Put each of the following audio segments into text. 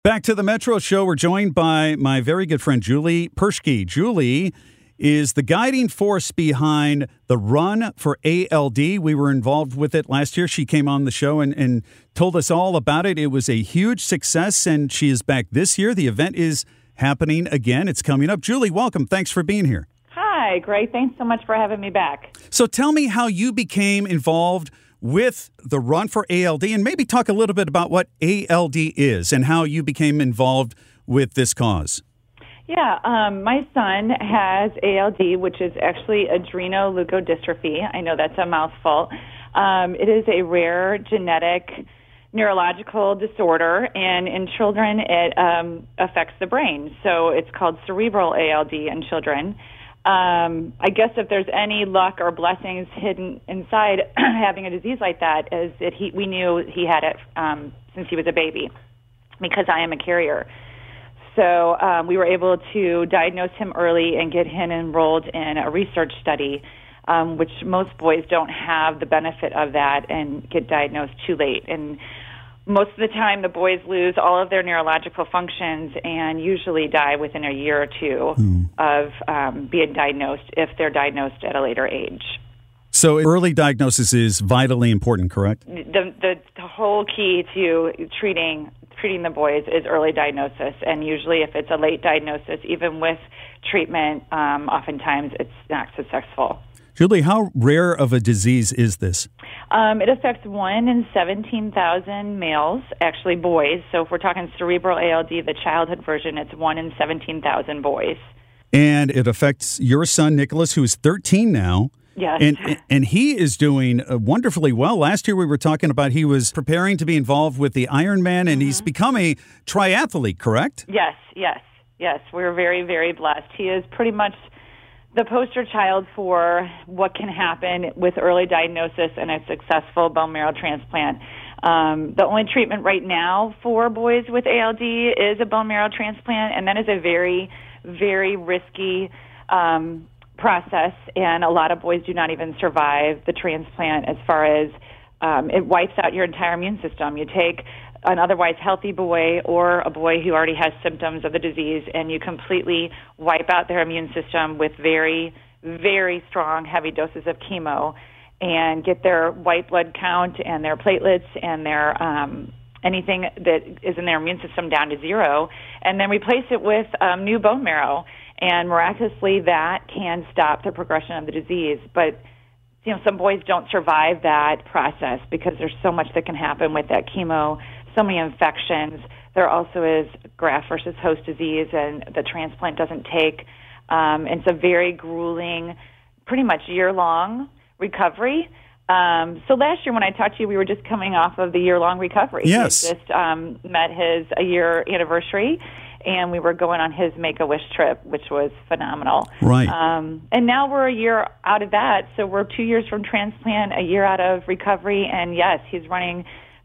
Back to the Metro Show. We're joined by my very good friend, Julie Perschke. Julie is the guiding force behind the Run for ALD. We were involved with it last year. She came on the show and told us all about it. It was a huge success, and she is back this year. The event is happening again. It's coming up. Julie, welcome. Thanks for being here. Hi, great. Thanks so much for having me back. So tell me how you became involved with the Run for ALD, and maybe talk a little bit about what ALD is and how you became involved with this cause. Yeah, my son has ALD, which is actually adrenoleukodystrophy. I know that's a mouthful. It is a rare genetic neurological disorder, and in children it affects the brain. So it's called cerebral ALD in children. I guess if there's any luck or blessings hidden inside having a disease like that is that we knew he had it since he was a baby because I am a carrier. So we were able to diagnose him early and get him enrolled in a research study, which most boys don't have the benefit of that and get diagnosed too late. And most of the time, the boys lose all of their neurological functions and usually die within a year or two of being diagnosed if they're diagnosed at a later age. So early diagnosis is vitally important, correct? The whole key to treating the boys is early diagnosis, and usually if it's a late diagnosis, even with treatment, oftentimes it's not successful. Julie, how rare of a disease is this? It affects 1 in 17,000 males, actually boys. So if we're talking cerebral ALD, the childhood version, it's 1 in 17,000 boys. And it affects your son, Nicholas, who's 13 now. Yes. And he is doing wonderfully well. Last year we were talking about he was preparing to be involved with the Ironman, and he's become a triathlete, correct? Yes. We're very, very blessed. He is pretty much the poster child for what can happen with early diagnosis and a successful bone marrow transplant. The only treatment right now for boys with ALD is a bone marrow transplant, and that is a very, very risky process, and a lot of boys do not even survive the transplant as far as it wipes out your entire immune system. You take an otherwise healthy boy or a boy who already has symptoms of the disease, and you completely wipe out their immune system with very, very strong, heavy doses of chemo and get their white blood count and their platelets and their anything that is in their immune system down to zero, and then replace it with new bone marrow. And miraculously, that can stop the progression of the disease. But some boys don't survive that process because there's so much that can happen with that chemo, so many infections. There also is graft versus host disease, and the transplant doesn't take. It's a very grueling, pretty much year-long recovery. So last year when I talked to you, we were just coming off of the year-long recovery. Yes. We just met his a-year anniversary, and we were going on his Make-A-Wish trip, which was phenomenal. Right. And now we're a year out of that, so we're 2 years from transplant, a year out of recovery, and yes, he's running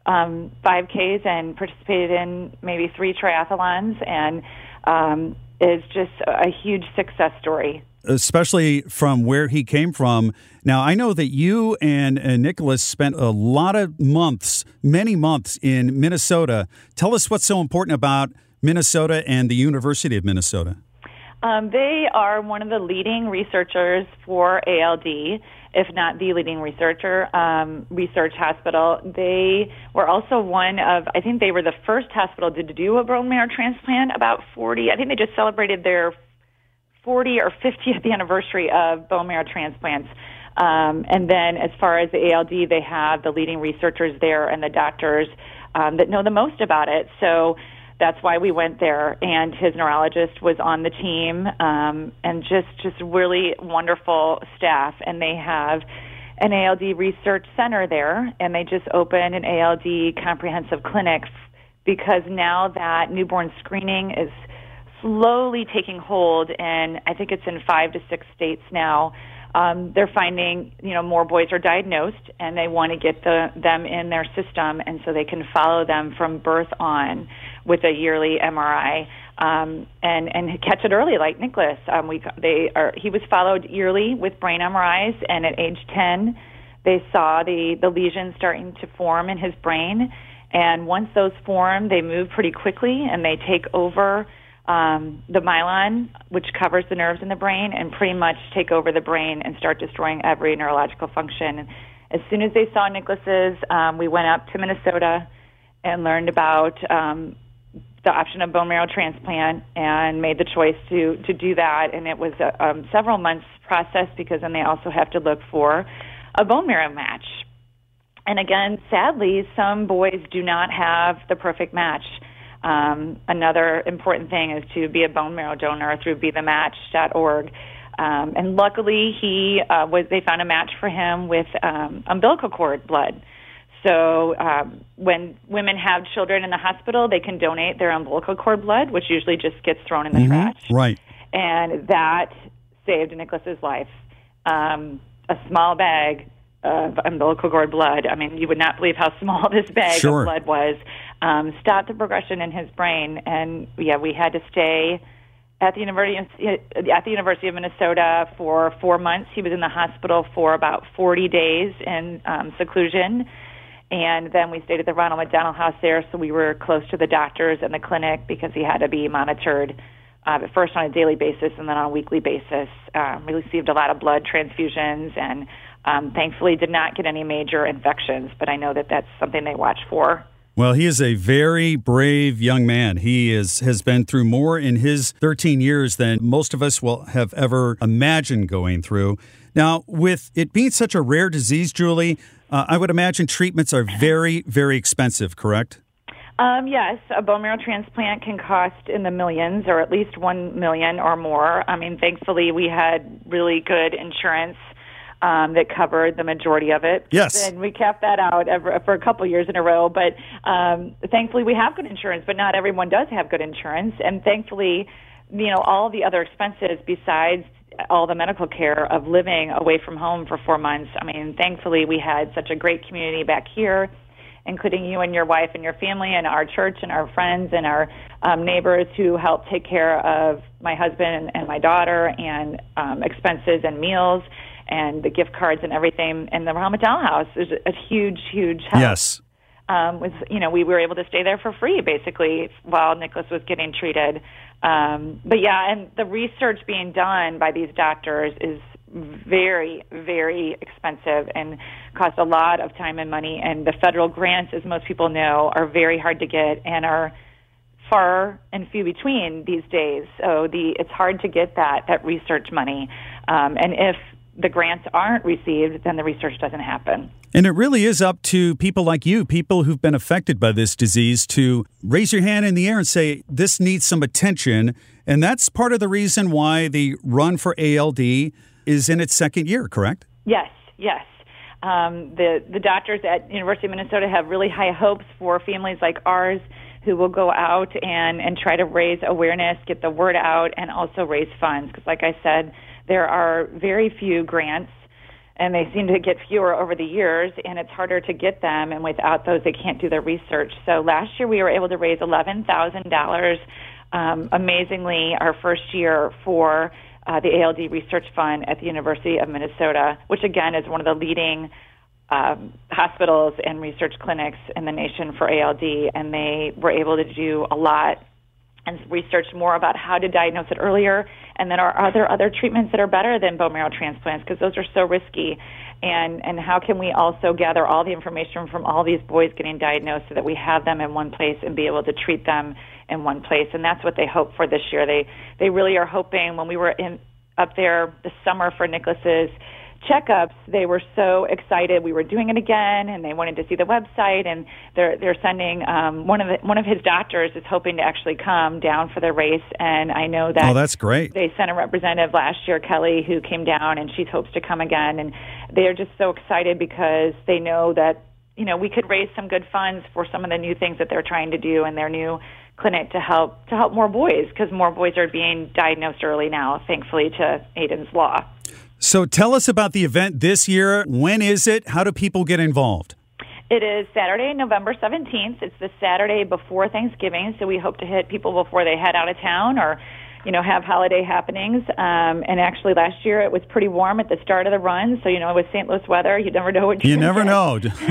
5Ks and participated in maybe 3 triathlons, and is just a huge success story. Especially from where he came from. Now, I know that you and Nicholas spent a lot of months, many months in Minnesota. Tell us what's so important about Minnesota and the University of Minnesota. They are one of the leading researchers for ALD, if not the leading research hospital. They were also one of, I think they were the first hospital to do a bone marrow transplant, I think they just celebrated their 40 or 50th anniversary of bone marrow transplants. And then as far as the ALD, they have the leading researchers there and the doctors that know the most about it. So that's why we went there, and his neurologist was on the team, and just really wonderful staff. And they have an ALD research center there, and they just opened an ALD comprehensive clinic because now that newborn screening is slowly taking hold, and I think it's in 5 to 6 states now. They're finding, more boys are diagnosed, and they want to get them in their system, and so they can follow them from birth on with a yearly MRI and catch it early, like Nicholas. He was followed yearly with brain MRIs, and at age 10, they saw the lesions starting to form in his brain. And once those form, they move pretty quickly, and they take over the myelin, which covers the nerves in the brain, and pretty much take over the brain and start destroying every neurological function. As soon as they saw Nicholas's, we went up to Minnesota and learned about the option of bone marrow transplant and made the choice to do that. And it was a several months process, because then they also have to look for a bone marrow match. And again, sadly, some boys do not have the perfect match. Another important thing is to be a bone marrow donor through BeTheMatch.org. And luckily, they found a match for him with umbilical cord blood. So when women have children in the hospital, they can donate their umbilical cord blood, which usually just gets thrown in the trash. Right. And that saved Nicholas's life. A small bag of umbilical cord blood, I mean, you would not believe how small this bag of blood was, stopped the progression in his brain. And, we had to stay at the University of Minnesota for 4 months. He was in the hospital for about 40 days in seclusion. And then we stayed at the Ronald McDonald House there, so we were close to the doctors and the clinic, because he had to be monitored at first on a daily basis and then on a weekly basis. We received a lot of blood transfusions, and thankfully did not get any major infections, but I know that that's something they watch for. Well, he is a very brave young man. He has been through more in his 13 years than most of us will have ever imagined going through. Now, with it being such a rare disease, Julie, I would imagine treatments are very, very expensive, correct? Yes, a bone marrow transplant can cost in the millions, or at least $1 million or more. I mean, thankfully, we had really good insurance that covered the majority of it. Yes. And we capped that out for a couple years in a row. But thankfully, we have good insurance, but not everyone does have good insurance. And thankfully, all the other expenses besides all the medical care of living away from home for 4 months. I mean, thankfully, we had such a great community back here, including you and your wife and your family and our church and our friends and our neighbors who helped take care of my husband and my daughter, and expenses and meals and the gift cards and everything. And the Ronald McDonald House is a huge, huge help. Yes. We were able to stay there for free, basically, while Nicholas was getting treated. And the research being done by these doctors is very, very expensive and costs a lot of time and money. And the federal grants, as most people know, are very hard to get and are far and few between these days. So it's hard to get that research money. And if the grants aren't received, then the research doesn't happen. And it really is up to people like you, people who've been affected by this disease, to raise your hand in the air and say, this needs some attention. And that's part of the reason why the Run for ALD is in its second year, correct? Yes. The doctors at University of Minnesota have really high hopes for families like ours who will go out and try to raise awareness, get the word out, and also raise funds. Because like I said, there are very few grants, and they seem to get fewer over the years, and it's harder to get them, and without those, they can't do their research. So last year, we were able to raise $11,000, amazingly, our first year for the ALD Research Fund at the University of Minnesota, which, again, is one of the leading hospitals and research clinics in the nation for ALD, and they were able to do a lot and research more about how to diagnose it earlier, and then are there other treatments that are better than bone marrow transplants, because those are so risky, and how can we also gather all the information from all these boys getting diagnosed so that we have them in one place and be able to treat them in one place. And that's what they hope for this year. They really are hoping. When we were up there this summer for Nicholas's checkups, they were so excited we were doing it again, and they wanted to see the website, and they're sending one of his doctors is hoping to actually come down for the race, and I know that. Oh, that's great. They sent a representative last year, Kelly, who came down, and she hopes to come again, and they are just so excited because they know that we could raise some good funds for some of the new things that they're trying to do in their new clinic to help more boys, because more boys are being diagnosed early now, thankfully, to Aiden's Law. So tell us about the event this year. When is it? How do people get involved? It is Saturday, November 17th. It's the Saturday before Thanksgiving, so we hope to hit people before they head out of town, or have holiday happenings. And actually last year it was pretty warm at the start of the run. So, with St. Louis weather, you never know what you're You never know.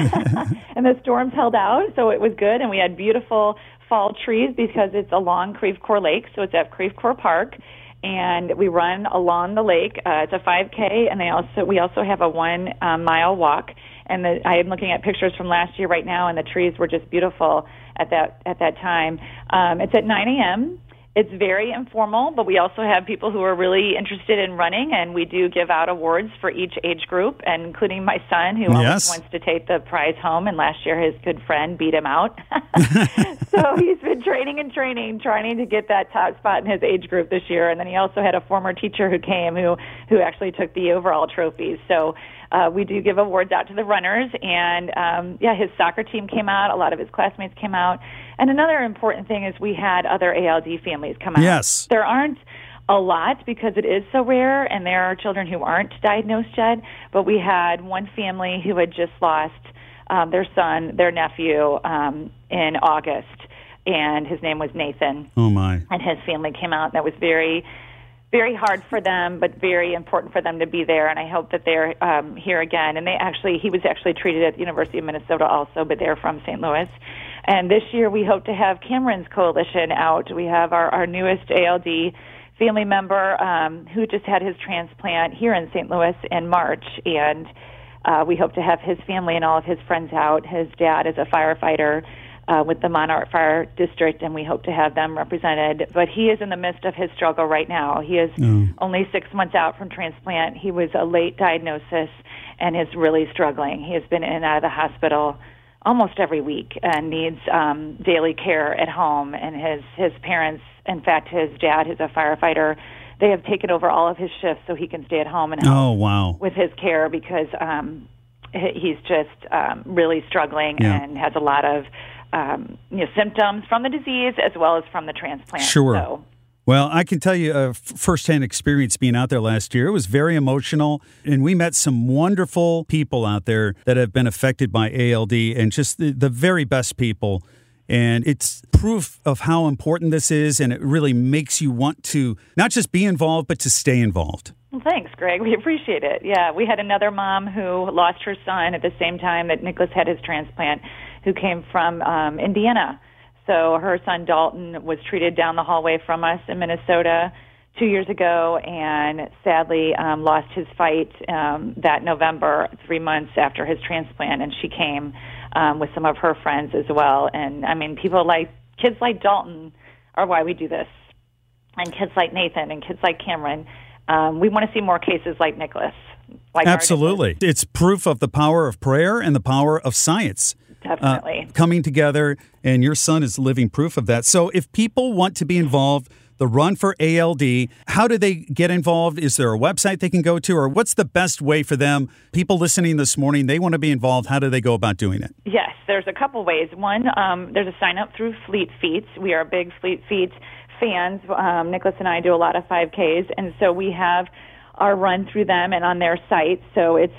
And the storms held out, so it was good. And we had beautiful fall trees because it's along Creve Coeur Lake. So it's at Creve Coeur Park. And we run along the lake. It's a 5K, and we also have a 1 mile walk. And I am looking at pictures from last year right now, and the trees were just beautiful at that time. It's at 9 a.m. It's very informal, but we also have people who are really interested in running, and we do give out awards for each age group, and including my son, who always wants to take the prize home, and last year his good friend beat him out. So he's been training, trying to get that top spot in his age group this year, and then he also had a former teacher who came who actually took the overall trophies. So we do give awards out to the runners, and his soccer team came out, a lot of his classmates came out. And another important thing is we had other ALD families come out. Yes. There aren't a lot because it is so rare, and there are children who aren't diagnosed yet, but we had one family who had just lost their son, their nephew, in August, and his name was Nathan. Oh, my. And his family came out, and that was very, very hard for them, but very important for them to be there, and I hope that they're here again. And he was actually treated at the University of Minnesota also, but they're from St. Louis. And this year we hope to have Cameron's Coalition out. We have our newest ALD family member who just had his transplant here in St. Louis in March, and we hope to have his family and all of his friends out. His dad is a firefighter with the Monarch Fire District, and we hope to have them represented. But he is in the midst of his struggle right now. He is only 6 months out from transplant. He was a late diagnosis and is really struggling. He has been in and out of the hospital almost every week and needs daily care at home. And his parents, in fact, his dad, who's a firefighter, they have taken over all of his shifts so he can stay at home and help with his care because he's just really struggling and has a lot of symptoms from the disease as well as from the transplant. Sure. So. Well, I can tell you a firsthand experience being out there last year. It was very emotional, and we met some wonderful people out there that have been affected by ALD, and just the very best people. And it's proof of how important this is, and it really makes you want to not just be involved, but to stay involved. Well, thanks, Greg. We appreciate it. Yeah, we had another mom who lost her son at the same time that Nicholas had his transplant, who came from Indiana. So her son Dalton was treated down the hallway from us in Minnesota 2 years ago and sadly lost his fight that November, 3 months after his transplant, and she came with some of her friends as well. And, I mean, kids like Dalton are why we do this, and kids like Nathan and kids like Cameron. We want to see more cases like Nicholas. Absolutely. It's proof of the power of prayer and the power of science. Definitely. Coming together, and your son is living proof of that. So if people want to be involved, the Run for ALD, how do they get involved? Is there a website they can go to, or what's the best way for them? People listening this morning, they want to be involved. How do they go about doing it? Yes, there's a couple ways. One, there's a sign up through Fleet Feet. We are big Fleet Feet fans. Nicholas and I do a lot of 5Ks, and so we have our run through them and on their site. So it's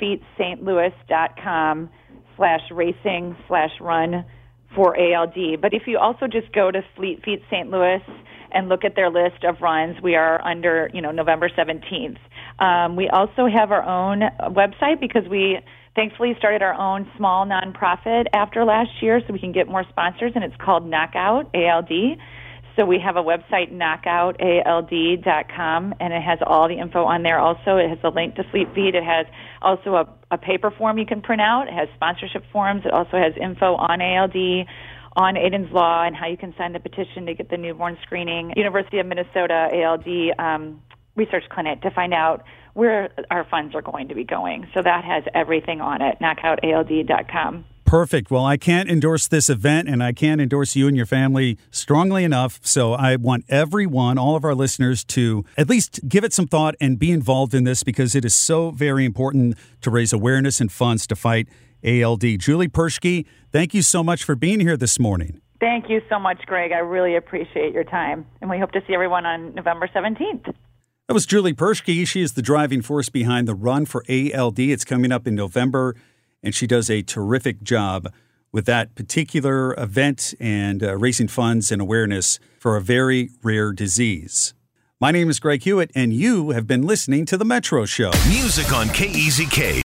fleetfeetstlouis.com/racing/run for ALD. But if you also just go to Fleet Feet St. Louis and look at their list of runs, we are under, November 17th. We also have our own website because we thankfully started our own small nonprofit after last year so we can get more sponsors, and it's called Knockout ALD. So we have a website, knockoutald.com, and it has all the info on there also. It has a link to Fleet Feet. It has also a paper form you can print out. It has sponsorship forms. It also has info on ALD, on Aiden's Law, and how you can sign the petition to get the newborn screening. University of Minnesota ALD Research Clinic to find out where our funds are going to be going. So that has everything on it, knockoutald.com. Perfect. Well, I can't endorse this event, and I can't endorse you and your family strongly enough. So I want everyone, all of our listeners, to at least give it some thought and be involved in this because it is so very important to raise awareness and funds to fight ALD. Julie Perschke, thank you so much for being here this morning. Thank you so much, Greg. I really appreciate your time. And we hope to see everyone on November 17th. That was Julie Perschke. She is the driving force behind the Run for ALD. It's coming up in November, and she does a terrific job with that particular event and raising funds and awareness for a very rare disease. My name is Greg Hewitt, and you have been listening to The Metro Show. Music on KEZK.